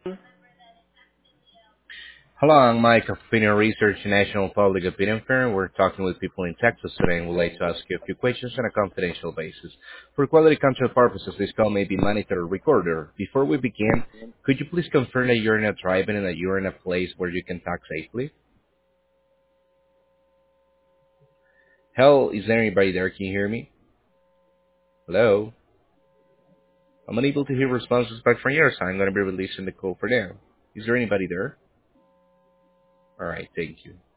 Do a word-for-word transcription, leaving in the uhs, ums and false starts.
Hello, I'm Mike of Opinion Research National Public Opinion Firm. We're talking with people in Texas today and would like to ask you a few questions on a confidential basis. For quality control purposes, this call may be monitored or recorded. Before we begin, could you please confirm that you're not driving and that you're in a place where you can talk safely? Hell, is there anybody there? Can you hear me? Hello? I'm unable to hear responses back from your side. I'm going to be releasing the call for now. Is there anybody there? All right, thank you.